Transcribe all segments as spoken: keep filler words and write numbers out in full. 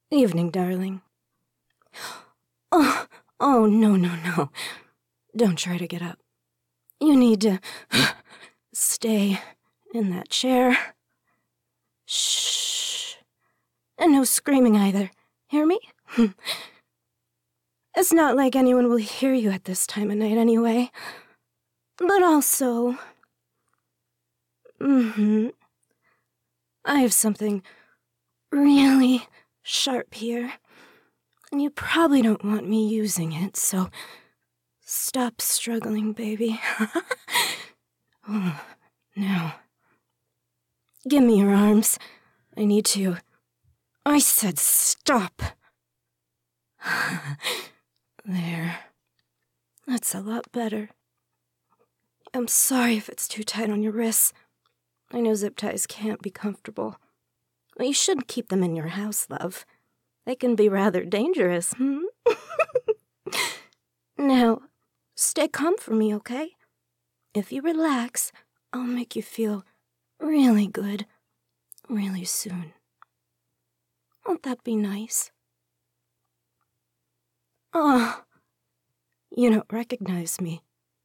Evening, darling. Oh, oh, no, no, no. Don't try to get up. You need to stay in that chair. Shh. And no screaming either. Hear me? It's not like anyone will hear you at this time of night anyway. But also... Mm-hmm. I have something really sharp here. And you probably don't want me using it, so... Stop struggling, baby. Oh, now. Give me your arms. I need to. I said stop. There. That's a lot better. I'm sorry if it's too tight on your wrists. I know zip ties can't be comfortable. Well, you shouldn't keep them in your house, love. They can be rather dangerous, hmm? Now, stay calm for me, okay? If you relax, I'll make you feel really good really soon. Won't that be nice? Oh, you don't recognize me.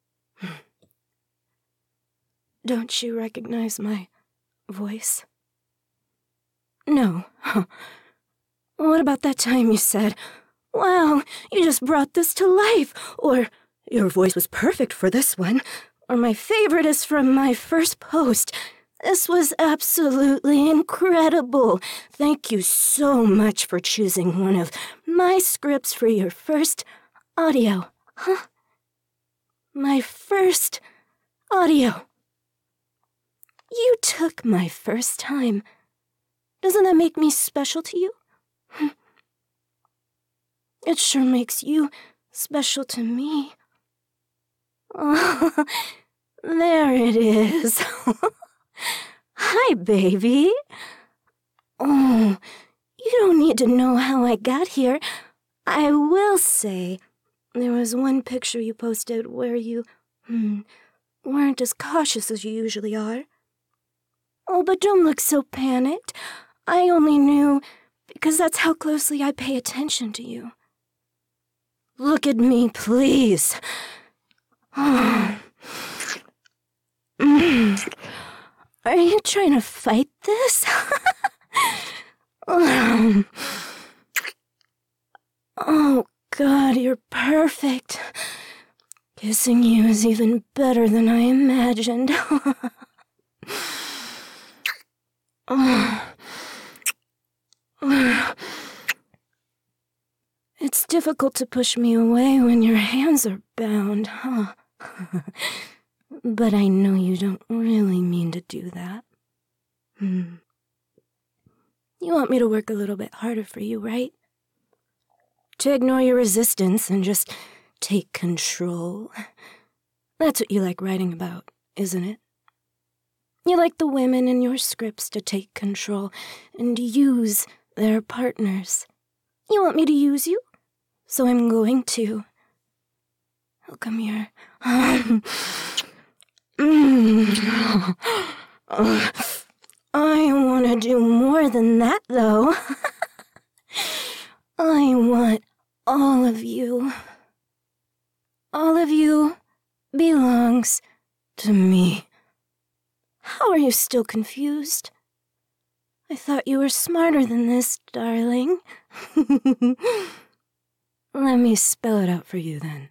Don't you recognize my voice? No. What about that time you said, "Wow, you just brought this to life," or "Your voice was perfect for this one," or "My favorite is from my first post. This was absolutely incredible. Thank you so much for choosing one of my scripts for your first audio." Huh? My first audio. You took my first time. Doesn't that make me special to you? It sure makes you special to me. Oh, there it is. Hi, baby. Oh, you don't need to know how I got here. I will say, there was one picture you posted where you hmm, weren't as cautious as you usually are. Oh, but don't look so panicked. I only knew because that's how closely I pay attention to you. Look at me, please. Oh. Mm. Are you trying to fight this? um. Oh, God, you're perfect. Kissing you is even better than I imagined. Oh. It's difficult to push me away when your hands are bound, huh? But I know you don't really mean to do that. Hmm. You want me to work a little bit harder for you, right? To ignore your resistance and just take control. That's what you like writing about, isn't it? You like the women in your scripts to take control and use their partners. You want me to use you? So I'm going to. Oh, come here. Um, mm, uh, I want to do more than that, though. I want all of you. All of you belongs to me. How are you still confused? I thought you were smarter than this, darling. Let me spell it out for you, then.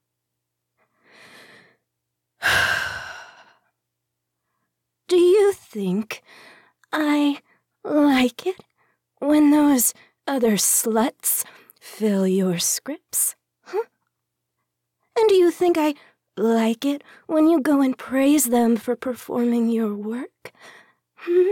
Do you think I like it when those other sluts fill your scripts? Huh? And do you think I like it when you go and praise them for performing your work? Hmm?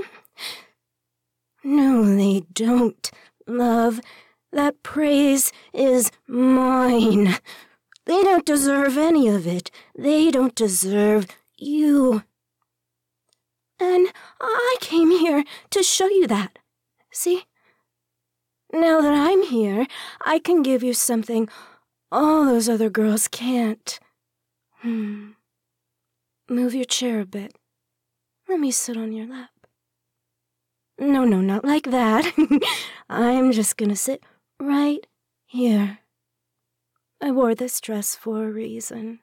No, they don't, love. That praise is mine. They don't deserve any of it. They don't deserve you. And I came here to show you that. See? Now that I'm here, I can give you something all those other girls can't. Hmm. Move your chair a bit. Let me sit on your lap. No, no, not like that. I'm just gonna sit right here. I wore this dress for a reason.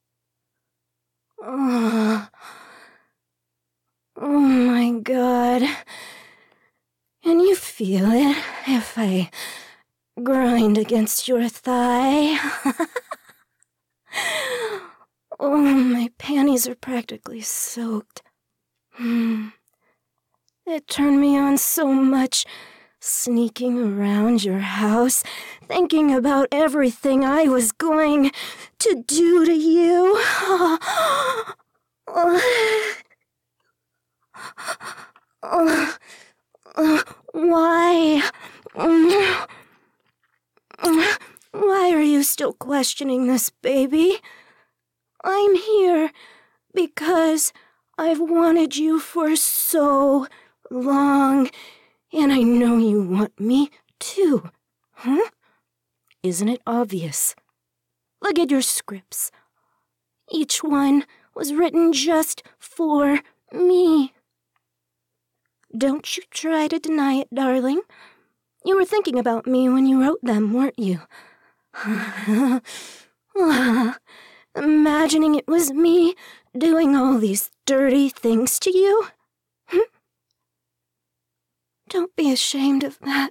Oh, oh my God. Can you feel it if I grind against your thigh? Oh, my panties are practically soaked. Hmm. It turned me on so much, sneaking around your house, thinking about everything I was going to do to you. Why? Why are you still questioning this, baby? I'm here because I've wanted you for so long, and I know you want me too, huh? Isn't it obvious? Look at your scripts. Each one was written just for me. Don't you try to deny it, darling. You were thinking about me when you wrote them, weren't you? Imagining it was me doing all these dirty things to you? Hm? Don't be ashamed of that.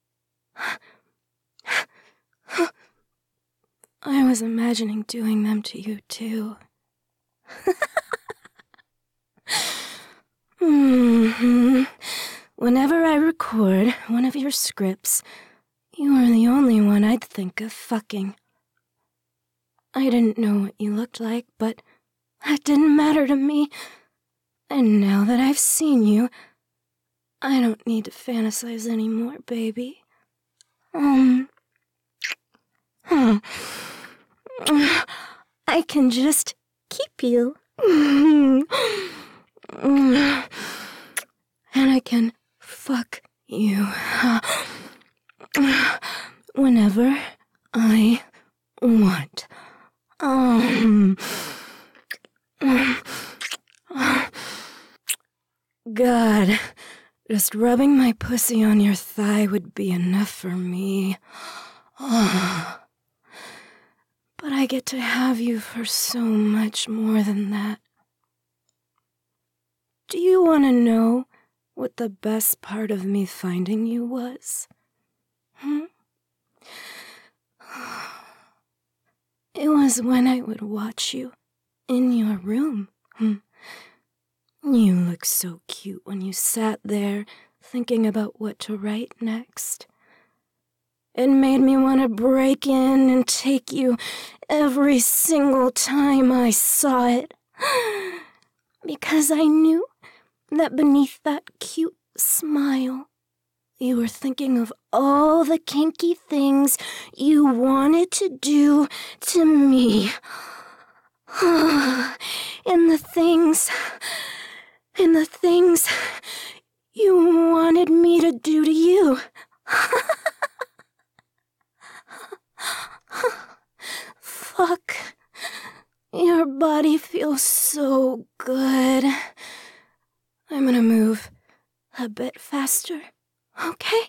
I was imagining doing them to you, too. Mm-hmm. Whenever I record one of your scripts, you are the only one I'd think of fucking. I didn't know what you looked like, but that didn't matter to me. And now that I've seen you, I don't need to fantasize anymore, baby. Um... Hmm. I can just keep you. And I can fuck you whenever I want. Um... God, just rubbing my pussy on your thigh would be enough for me. Oh. But I get to have you for so much more than that. Do you want to know what the best part of me finding you was? Hmm? It was when I would watch you in your room. Hmm. You looked so cute when you sat there thinking about what to write next. It made me want to break in and take you every single time I saw it. Because I knew that beneath that cute smile, you were thinking of all the kinky things you wanted to do to me. And the things, and the things you wanted me to do to you. Fuck. Your body feels so good. I'm gonna move a bit faster, okay?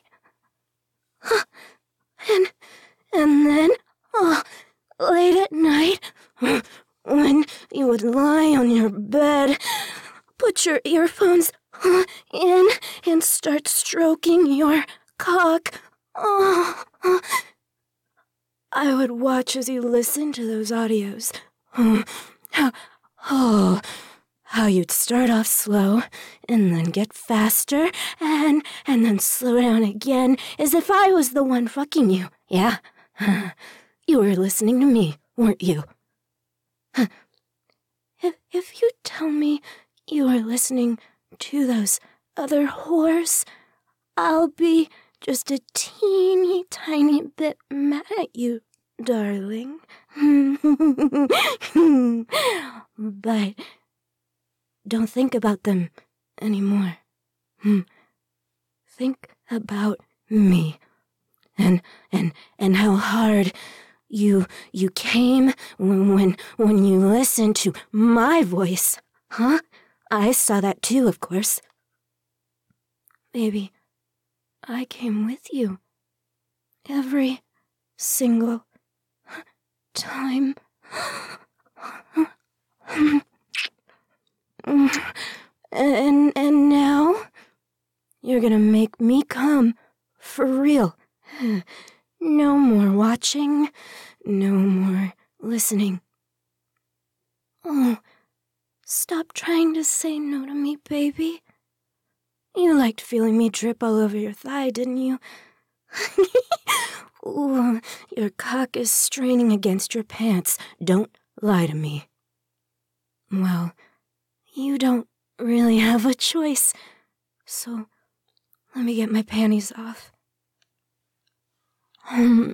And, and then, oh, late at night, when you would lie on your bed, put your earphones in and start stroking your cock. Oh, I would watch as you listened to those audios. Oh, how, oh, how you'd start off slow and then get faster and and then slow down again as if I was the one fucking you. Yeah, you were listening to me, weren't you? If if you tell me you were listening to those other whores, I'll be just a teeny tiny bit mad at you, darling. But don't think about them anymore. Think about me and and and how hard you you came when when when you listened to my voice. Huh? I saw that too, of course. Baby, I came with you. Every single time. And, and now, you're gonna make me come, for real. No more watching, no more listening. Oh, stop trying to say no to me, baby. You liked feeling me drip all over your thigh, didn't you? Ooh, your cock is straining against your pants. Don't lie to me. Well, you don't really have a choice, so let me get my panties off. Um,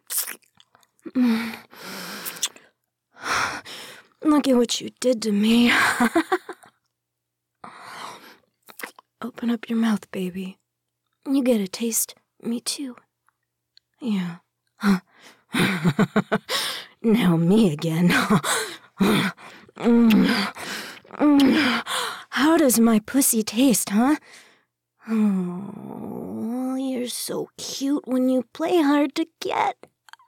look at what you did to me. Open up your mouth, baby. You get a taste. Me too. Yeah. Now me again. How does my pussy taste, huh? Oh, you're so cute when you play hard to get.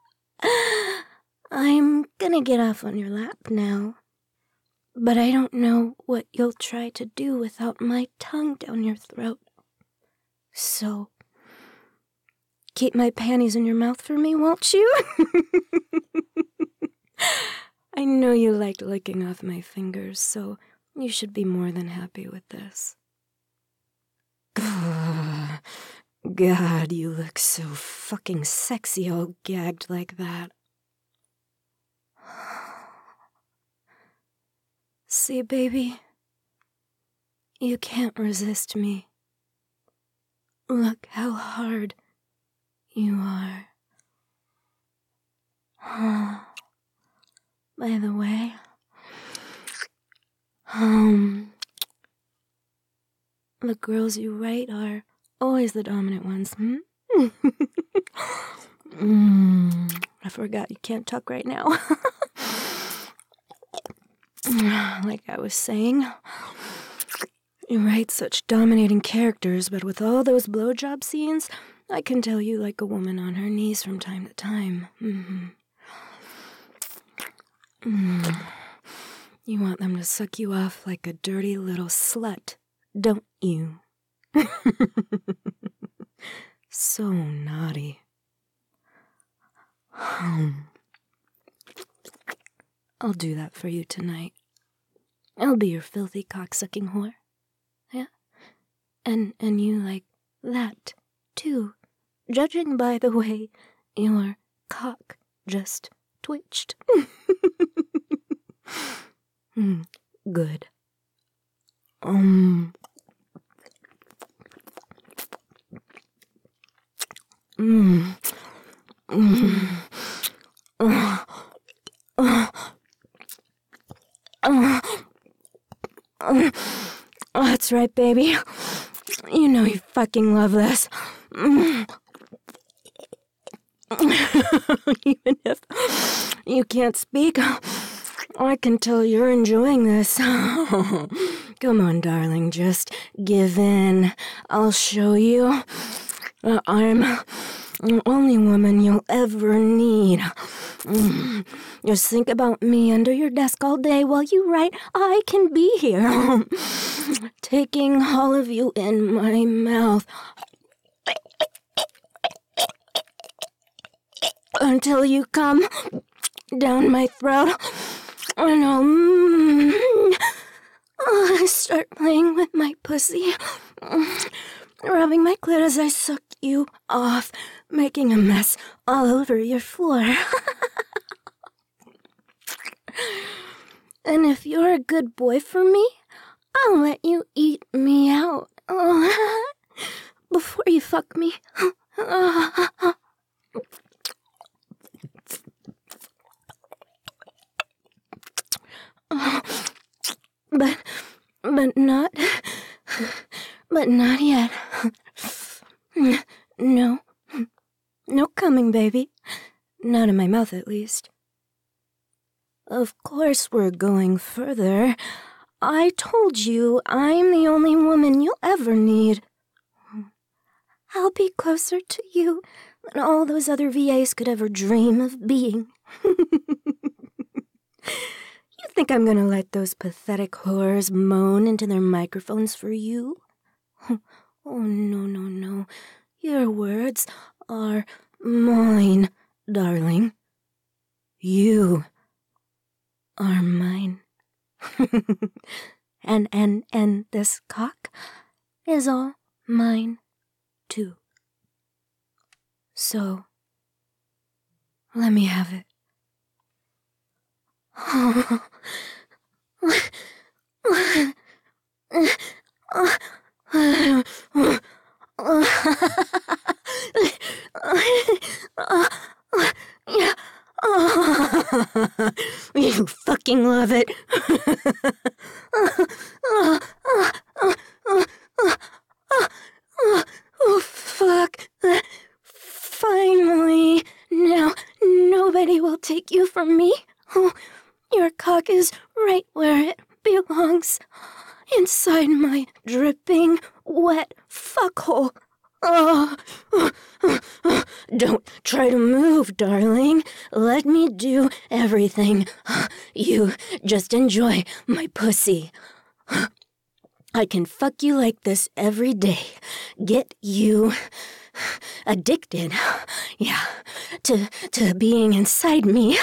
I'm gonna get off on your lap now. But I don't know what you'll try to do without my tongue down your throat. So, keep my panties in your mouth for me, won't you? I know you liked licking off my fingers, so you should be more than happy with this. God, you look so fucking sexy all gagged like that. See, baby, you can't resist me. Look how hard you are. By the way, um, the girls you write are always the dominant ones, hmm? mm, I forgot you can't talk right now. Like I was saying, you write such dominating characters, but with all those blowjob scenes, I can tell you like a woman on her knees from time to time. Mm-hmm. Mm. You want them to suck you off like a dirty little slut, don't you? So naughty. Um, I'll do that for you tonight. I'll be your filthy cocksucking whore. Yeah? And and you like that, too. Judging by the way your cock just twitched. mm, good. Um... Mm. Mm. Uh. Uh. Uh. Uh. That's right, baby. You know you fucking love this. Mm. Even if you can't speak, I can tell you're enjoying this. Come on, darling, just give in. I'll show you. Uh, I'm the only woman you'll ever need. Mm. Just think about me under your desk all day while you write. I can be here, taking all of you in my mouth until you come down my throat, and I'll mm, uh, start playing with my pussy, mm, rubbing my clit as I suck you off, making a mess all over your floor. And if you're a good boy for me, I'll let you eat me out uh, before you fuck me. Uh, but, but not, but not yet. No, no coming, baby. Not in my mouth, at least. Of course we're going further. I told you I'm the only woman you'll ever need. I'll be closer to you than all those other V As could ever dream of being. You think I'm gonna let those pathetic whores moan into their microphones for you? Oh, no, no, no. Your words are mine, darling. You are mine. and, and, and this cock is all mine, too. So, let me have it. You fucking love it. Oh, fuck. Finally. Now, nobody will take you from me. Oh, your cock is right where it belongs. Inside my dripping, wet fuckhole. Oh, don't try to move, darling. Let me do everything. You just enjoy my pussy. I can fuck you like this every day. Get you addicted, yeah, to, to being inside me.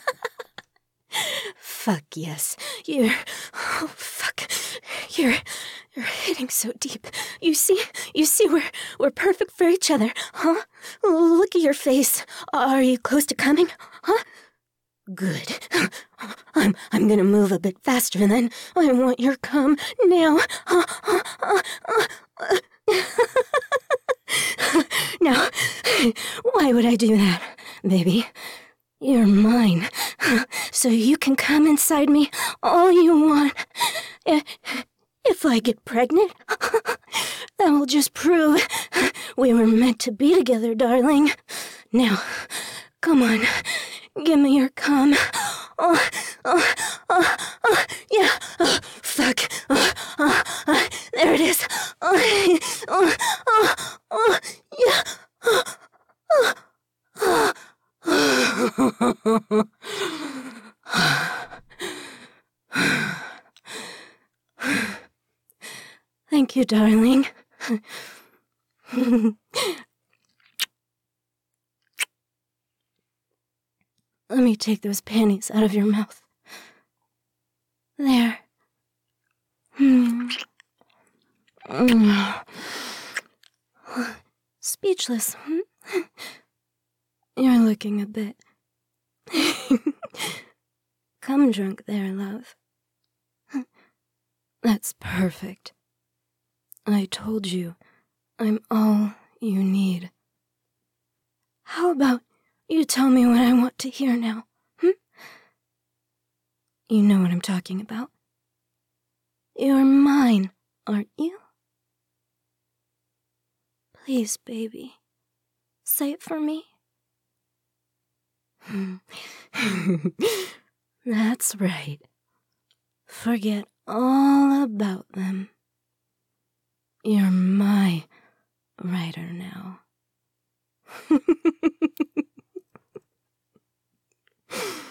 Fuck yes. You're... Oh, fuck. You're... You're hitting so deep. You see? You see we're... We're perfect for each other, huh? Look at your face. Are you close to coming? Huh? Good. I'm... I'm gonna move a bit faster then. I want your cum now. Now, why would I do that, baby? You're mine, so you can come inside me all you want. If I get pregnant, that will just prove we were meant to be together, darling. Now, come on, give me your cum. Oh, oh, oh, oh, yeah, oh, fuck. Oh, oh, oh, there it is. Oh, oh, oh, oh, yeah. Oh, oh, oh. Thank you, darling. Let me take those panties out of your mouth. There. Speechless. You're looking a bit come drunk there, love. That's perfect. I told you I'm all you need. How about you tell me what I want to hear now, hm? You know what I'm talking about. You're mine, aren't you? Please, baby, say it for me. That's right. Forget all about them. You're my writer now.